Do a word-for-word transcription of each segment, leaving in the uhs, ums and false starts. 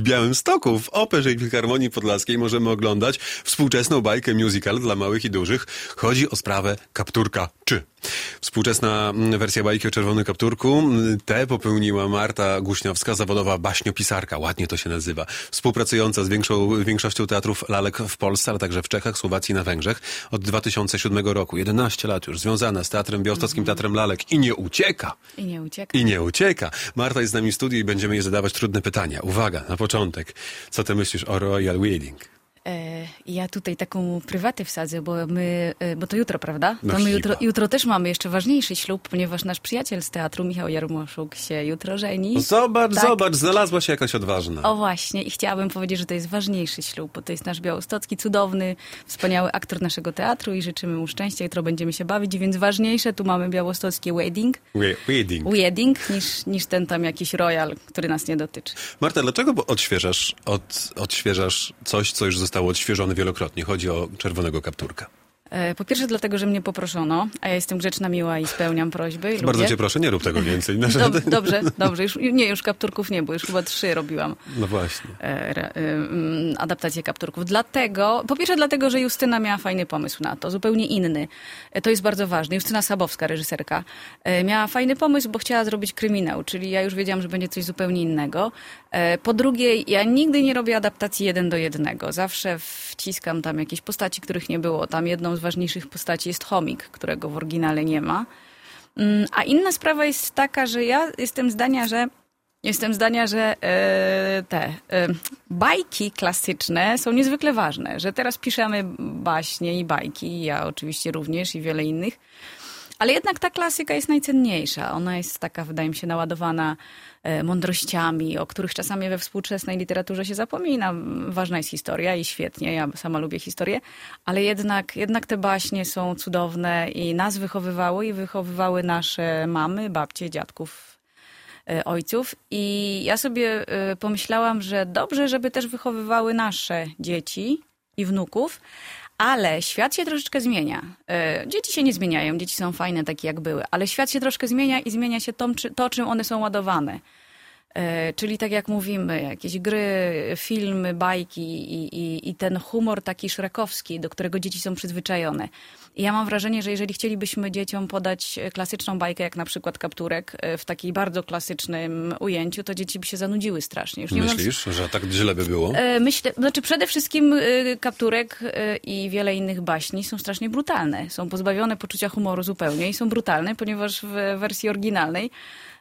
Białymstoku w Operze i Filharmonii Podlaskiej możemy oglądać współczesną bajkę musical dla małych i dużych. Chodzi o sprawę Kapturka Czy. Współczesna wersja bajki o Czerwonym Kapturku. Tę popełniła Marta Guśniowska, zawodowa baśniopisarka, ładnie to się nazywa. Współpracująca z większą, większością teatrów lalek w Polsce, ale także w Czechach, Słowacji i na Węgrzech od dwa tysiące siódmego roku. jedenaście lat już związana z Teatrem Białostockim, Teatrem Lalek i nie ucieka. I nie ucieka. I nie ucieka. Marta jest z nami w studiu i będziemy jej zadawać trudne pytania. Uwaga, na początek. Co ty myślisz o Royal Wedding? E, ja tutaj taką prywatę wsadzę, bo my, e, bo to jutro, prawda? No To my chyba. jutro, jutro też mamy jeszcze ważniejszy ślub, ponieważ nasz przyjaciel z teatru, Michał Jarmoszuk, się jutro żeni. Zobacz, Tak. zobacz, znalazła się jakaś odważna. O właśnie, i chciałabym powiedzieć, że to jest ważniejszy ślub, bo to jest nasz białostocki, cudowny, wspaniały aktor naszego teatru i życzymy mu szczęścia. Jutro będziemy się bawić, więc ważniejsze, tu mamy białostocki wedding. We- Wedding. Wedding, niż, niż ten tam jakiś royal, który nas nie dotyczy. Marta, dlaczego bo odświeżasz, od, odświeżasz coś, co już zostało odświeżone wielokrotnie? Chodzi o Czerwonego Kapturka. E, Po pierwsze dlatego, że mnie poproszono, a ja jestem grzeczna, miła i spełniam prośby. i Bardzo lubię. cię proszę, nie rób tego więcej. Dob- dobrze, dobrze. Już, nie, już kapturków nie, bo już chyba trzy robiłam. No właśnie. E, re, e, mm, adaptację kapturków. Dlatego, po pierwsze dlatego, że Justyna miała fajny pomysł na to, zupełnie inny. E, to jest bardzo ważne. Justyna Sabowska, reżyserka, e, miała fajny pomysł, bo chciała zrobić kryminał, czyli ja już wiedziałam, że będzie coś zupełnie innego. E, po drugie, ja nigdy nie robię adaptacji jeden do jednego. Zawsze wciskam tam jakieś postaci, których nie było. Tam jedną z ważniejszych postaci jest chomik, którego w oryginale nie ma. Mm, a inna sprawa jest taka, że ja jestem zdania, że Jestem zdania, że e, te e, bajki klasyczne są niezwykle ważne, że teraz piszemy baśnie i bajki, ja oczywiście również i wiele innych, ale jednak ta klasyka jest najcenniejsza. Ona jest taka, wydaje mi się, naładowana e, mądrościami, o których czasami we współczesnej literaturze się zapomina. Ważna jest historia i świetnie, ja sama lubię historię, ale jednak, jednak te baśnie są cudowne i nas wychowywały i wychowywały nasze mamy, babcie, dziadków, ojców. I ja sobie pomyślałam, że dobrze, żeby też wychowywały nasze dzieci i wnuków, ale świat się troszeczkę zmienia. Dzieci się nie zmieniają, dzieci są fajne takie jak były, ale świat się troszkę zmienia i zmienia się to, to czym one są ładowane. Czyli tak jak mówimy, jakieś gry, filmy, bajki i, i, i ten humor taki szrekowski, do którego dzieci są przyzwyczajone. I ja mam wrażenie, że jeżeli chcielibyśmy dzieciom podać klasyczną bajkę, jak na przykład Kapturek, w takiej bardzo klasycznym ujęciu, to dzieci by się zanudziły strasznie. Już nie Myślisz, mówiąc, że tak źle by było? Myślę, znaczy przede wszystkim Kapturek i wiele innych baśni są strasznie brutalne. Są pozbawione poczucia humoru zupełnie i są brutalne, ponieważ w wersji oryginalnej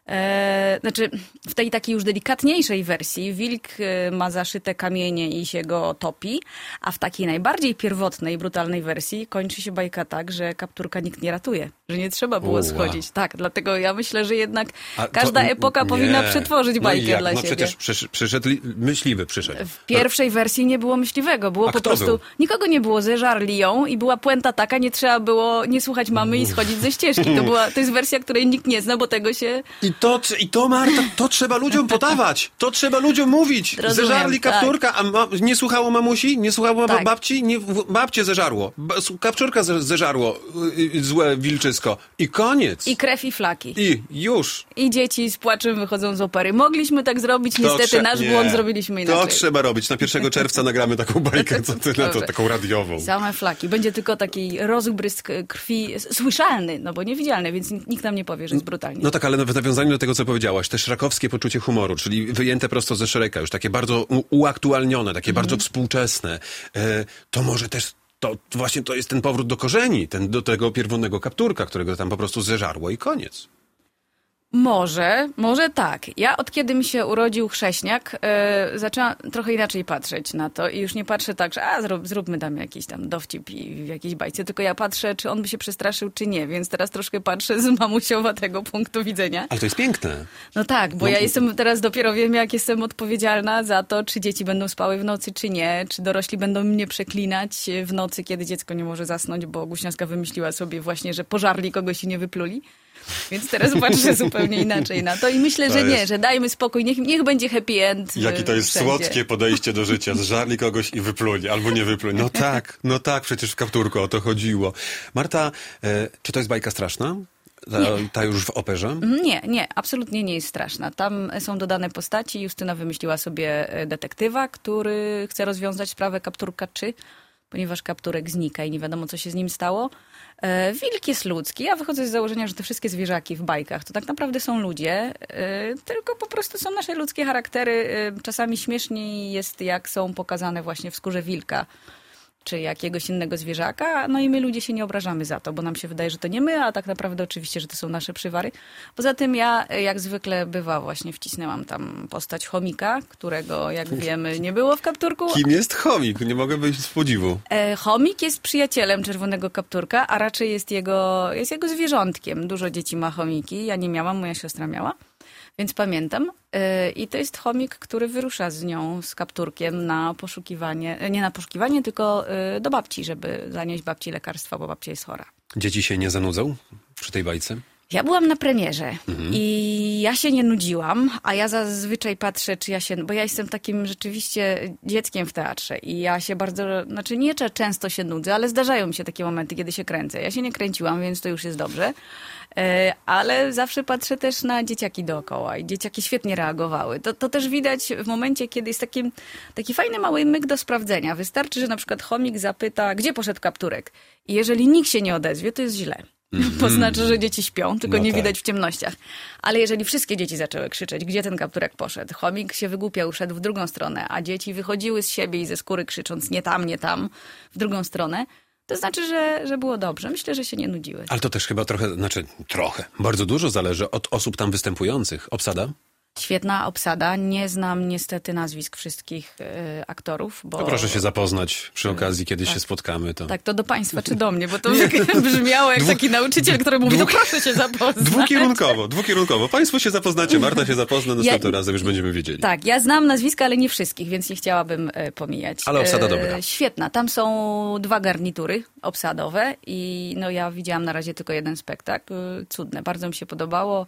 E, znaczy, w tej takiej już delikatniejszej wersji wilk e, ma zaszyte kamienie i się go topi, a w takiej najbardziej pierwotnej, brutalnej wersji kończy się bajka tak, że Kapturka nikt nie ratuje, że nie trzeba było O, wow. schodzić. Tak, dlatego ja myślę, że jednak A każda to, epoka nie. powinna przetworzyć bajkę no jak? dla no siebie. przecież przysz, przyszedł, li- myśliwy przyszedł. W pierwszej wersji nie było myśliwego, było A po kto prostu, był? nikogo nie było, zeżarli ją i była puenta taka, nie trzeba było nie słuchać mamy i schodzić ze ścieżki. To, była, to jest wersja, której nikt nie zna, bo tego się... I to, i to Marta, to trzeba ludziom podawać. To trzeba ludziom mówić. Rozumiem, Zeżarli tak. Kapturka, a ma, nie słuchało mamusi? Nie słuchało Tak. babci? Nie, w- babcie zeżarło. Ba, Kapturka ze, zeżarło y, y, złe wilczysko. I koniec. I krew i flaki. I już. I dzieci z płaczem wychodzą z opery. Mogliśmy tak zrobić, To niestety trze- nasz nie. błąd zrobiliśmy inaczej. To trzeba robić. Na pierwszego czerwca nagramy taką bajkę, co ty na to, Dobrze. taką radiową. Same flaki. Będzie tylko taki rozbrysk krwi słyszalny, no bo niewidzialny, więc nikt nam nie powie, że jest brutalnie. No tak, ale w nawiązaniu do tego, co powiedziałaś, te szrakowskie poczucie humoru, czyli wyjęte prosto ze Shreka, już takie bardzo u- uaktualnione, takie bardzo współczesne, e, to może też to właśnie to jest ten powrót do korzeni, ten, do tego pierwotnego Kapturka, którego tam po prostu zeżarło i koniec. Może, może tak. Ja od kiedy mi się urodził chrześniak, e, zaczęłam trochę inaczej patrzeć na to i już nie patrzę tak, że a zrób, zróbmy tam jakiś tam dowcip i w jakiejś bajce, tylko ja patrzę, czy on by się przestraszył, czy nie, więc teraz troszkę patrzę z mamusiowatego punktu widzenia. Ale to jest piękne. No tak, bo No. ja jestem teraz dopiero wiem, jak jestem odpowiedzialna za to, czy dzieci będą spały w nocy, czy nie, czy dorośli będą mnie przeklinać w nocy, kiedy dziecko nie może zasnąć, bo Guśniowska wymyśliła sobie właśnie, że pożarli kogoś i nie wypluli. Więc teraz patrzę zupełnie inaczej na to i myślę, To że nie, jest- że dajmy spokój, niech, niech będzie happy end. Jaki to jest wszędzie. słodkie podejście do życia. Zżarli kogoś i wypluń, albo nie wypluń. No tak, no tak, przecież w Kapturku o to chodziło. Marta, e, czy to jest bajka straszna? Ta, ta już w operze? Nie, nie, absolutnie nie jest straszna. Tam są dodane postaci. Justyna wymyśliła sobie detektywa, który chce rozwiązać sprawę kapturka Czy, ponieważ kapturek znika i nie wiadomo, co się z nim stało. E, wilk jest ludzki. Ja wychodzę z założenia, że te wszystkie zwierzaki w bajkach to tak naprawdę są ludzie, e, tylko po prostu są nasze ludzkie charaktery. E, czasami śmieszniej jest, jak są pokazane właśnie w skórze wilka czy jakiegoś innego zwierzaka, no i my ludzie się nie obrażamy za to, bo nam się wydaje, że to nie my, a tak naprawdę oczywiście, że to są nasze przywary. Poza tym ja, jak zwykle bywa, właśnie wcisnęłam tam postać chomika, którego, jak wiemy, nie było w kapturku. Kim jest chomik? Nie mogę być z podziwu. E, chomik jest przyjacielem czerwonego kapturka, a raczej jest jego, jest jego zwierzątkiem. Dużo dzieci ma chomiki, ja nie miałam, moja siostra miała. Więc pamiętam. Yy, I to jest chomik, który wyrusza z nią, z kapturkiem na poszukiwanie, nie na poszukiwanie, tylko yy, do babci, żeby zanieść babci lekarstwa, bo babcia jest chora. Dzieci się nie zanudzą przy tej bajce? Ja byłam na premierze mhm. i ja się nie nudziłam, a ja zazwyczaj patrzę, czy ja się... Bo ja jestem takim rzeczywiście dzieckiem w teatrze i ja się bardzo... Znaczy nie często się nudzę, ale zdarzają mi się takie momenty, kiedy się kręcę. Ja się nie kręciłam, więc to już jest dobrze. Ale zawsze patrzę też na dzieciaki dookoła i dzieciaki świetnie reagowały. To, to też widać w momencie, kiedy jest taki, taki fajny mały myk do sprawdzenia. Wystarczy, że na przykład chomik zapyta, gdzie poszedł kapturek. I jeżeli nikt się nie odezwie, to jest źle. Mm-hmm. To znaczy, że dzieci śpią, tylko no nie tak. widać w ciemnościach. Ale jeżeli wszystkie dzieci zaczęły krzyczeć, gdzie ten kapturek poszedł, chomik się wygłupiał, szedł w drugą stronę, a dzieci wychodziły z siebie i ze skóry krzycząc nie tam, nie tam, w drugą stronę, to znaczy, że, że było dobrze. Myślę, że się nie nudziły. Ale to też chyba trochę, znaczy trochę, bardzo dużo zależy od osób tam występujących. Obsada? Świetna obsada. Nie znam niestety nazwisk wszystkich y, aktorów, bo... To proszę się zapoznać przy okazji, kiedy tak. się spotkamy. To... Tak, to do państwa czy do mnie, bo to brzmiało jak Dwu... taki nauczyciel, który mówi, Dwu... no proszę się zapoznać. Dwukierunkowo, dwukierunkowo. Państwo się zapoznacie, Marta się zapozna, następnym ja... razem już będziemy wiedzieli. Tak, ja znam nazwiska, ale nie wszystkich, więc nie chciałabym y, pomijać. Ale obsada y, dobra. Świetna. Tam są dwa garnitury obsadowe i no ja widziałam na razie tylko jeden spektakl. Y, cudne, bardzo mi się podobało.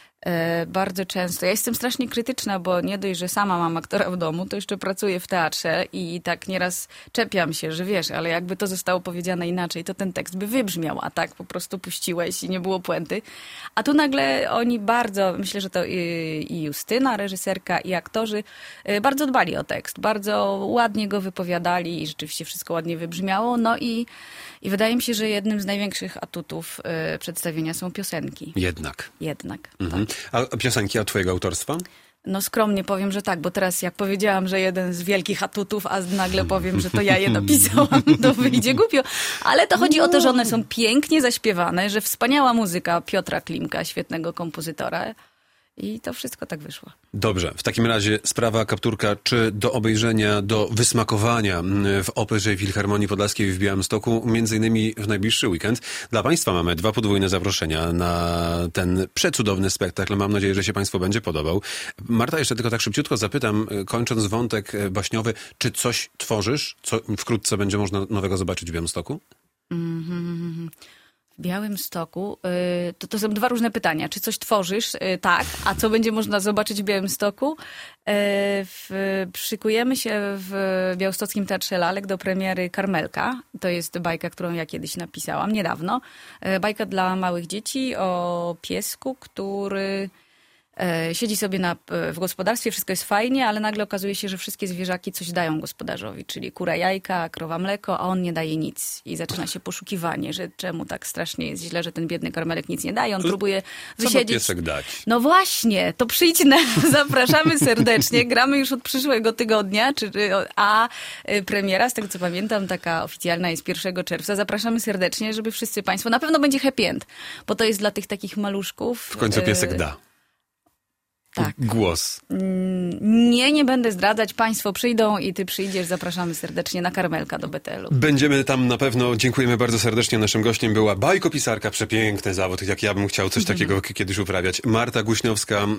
E, bardzo często. Ja jestem strasznie krytyczna, bo nie dość, że sama mam aktora w domu, to jeszcze pracuję w teatrze i tak nieraz czepiam się, że wiesz, ale jakby to zostało powiedziane inaczej, to ten tekst by wybrzmiał, a tak po prostu puściłeś i nie było puenty. A tu nagle oni bardzo, myślę, że to i, i Justyna, reżyserka, i aktorzy bardzo dbali o tekst, bardzo ładnie go wypowiadali i rzeczywiście wszystko ładnie wybrzmiało. No i, i wydaje mi się, że jednym z największych atutów y, przedstawienia są piosenki. Jednak. Jednak, mhm. tak. A piosenki od twojego autorstwa? No skromnie powiem, że tak, bo teraz jak powiedziałam, że jeden z wielkich atutów, a nagle powiem, że to ja je napisałam, to wyjdzie głupio. Ale to chodzi o to, że one są pięknie zaśpiewane, że wspaniała muzyka Piotra Klimka, świetnego kompozytora. I to wszystko tak wyszło. Dobrze, w takim razie sprawa kapturka, czy do obejrzenia, do wysmakowania w Operze Filharmonii Podlaskiej w Białymstoku, między innymi w najbliższy weekend. Dla Państwa mamy dwa podwójne zaproszenia na ten przecudowny spektakl. Mam nadzieję, że się Państwu będzie podobał. Marta, jeszcze tylko tak szybciutko zapytam, kończąc wątek baśniowy, czy coś tworzysz, co wkrótce będzie można nowego zobaczyć w Białymstoku? Mm-hmm. W Białymstoku, y, to, to są dwa różne pytania. Czy coś tworzysz? Y, tak. A co będzie można zobaczyć w Białymstoku? Y, w, szykujemy się w Białostockim Teatrze Lalek do premiery Karmelka. To jest bajka, którą ja kiedyś napisałam niedawno. Y, bajka dla małych dzieci o piesku, który... Siedzi sobie na, w gospodarstwie, wszystko jest fajnie, ale nagle okazuje się, że wszystkie zwierzaki coś dają gospodarzowi, czyli kura jajka, krowa mleko, a on nie daje nic. I zaczyna się poszukiwanie, że czemu tak strasznie jest źle, że ten biedny karmelek nic nie daje. On to próbuje wysiedzieć. Co ma piesek dać? No właśnie, to przyjdź na... Zapraszamy serdecznie. Gramy już od przyszłego tygodnia, czy, a premiera, z tego co pamiętam, taka oficjalna jest pierwszego czerwca. Zapraszamy serdecznie, żeby wszyscy Państwo... Na pewno będzie happy end, bo to jest dla tych takich maluszków. W końcu piesek da. Tak. Głos. Nie, nie będę zdradzać. Państwo przyjdą i ty przyjdziesz. Zapraszamy serdecznie na Karmelka do B T L-u. Będziemy tam na pewno. Dziękujemy bardzo serdecznie. Naszym gościem była bajkopisarka. Przepiękny zawód. Jak ja bym chciał coś takiego kiedyś uprawiać. Marta Guśniowska.